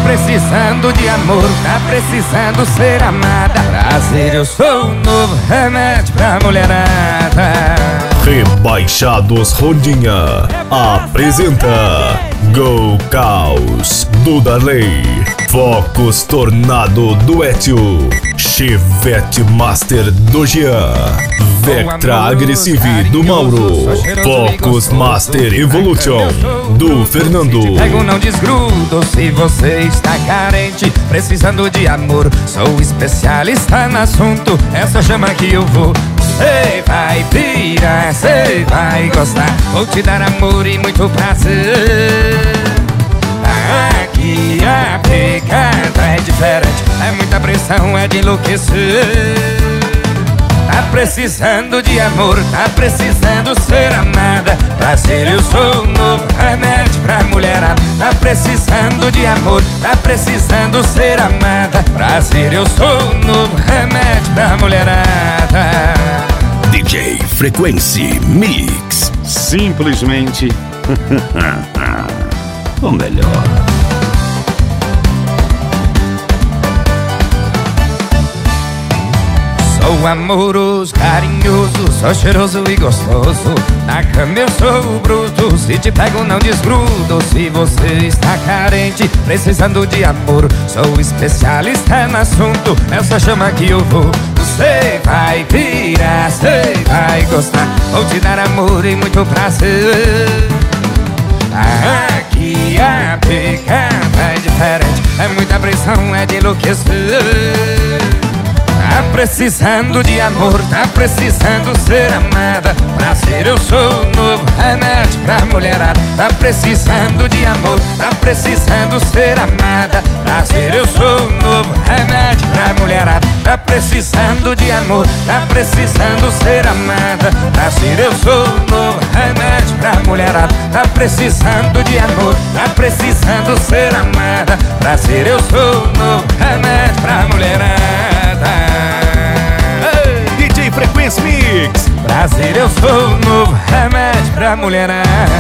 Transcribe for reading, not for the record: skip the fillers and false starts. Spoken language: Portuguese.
precisando de amor, tá precisando ser amada. Prazer, eu sou o novo remédio pra mulherada. Rebaixados Rondinha apresenta Go Caos do Darley, Focus Tornado do Etio, Chevette Master do Jean, Vectra Aggressive do Mauro, Focus Master Evolution do Fernando. Pego, não desgrudo se você está carente, precisando de amor. Sou especialista no assunto, essa chama que eu vou. Cê vai pirar, cê vai gostar. Vou te dar amor e muito prazer. Aqui a pegada é diferente, é muita pressão, é de enlouquecer. Tá precisando de amor, tá precisando ser amada. Prazer, eu sou o novo remédio pra mulherada. Tá precisando de amor, tá precisando ser amada. Prazer, eu sou o novo remédio pra mulherada. DJ Frequency Mix. Simplesmente o melhor. Sou amoroso, carinhoso, sou cheiroso e gostoso. Na cama eu sou bruto, se te pego não desgrudo. Se você está carente, precisando de amor, sou especialista no assunto, essa chama que eu vou. Você vai virar, você vai gostar. Vou te dar amor e muito prazer. Aqui a pegada é diferente, é muita pressão, é de enlouquecer. Tá precisando de amor, tá precisando ser amada. Prazer, eu sou o novo remédio pra mulherada. Tá precisando de amor, tá precisando ser amada. Prazer, eu sou o novo remédio pra mulherada. Tá precisando de amor, tá precisando ser amada. Prazer, eu sou o novo remédio pra mulherada. Tá precisando de amor, tá precisando ser amada. Prazer, eu sou o novo remédio pra mulherada. DJ Frequency Mix. Prazer, eu sou o novo remédio pra mulherada.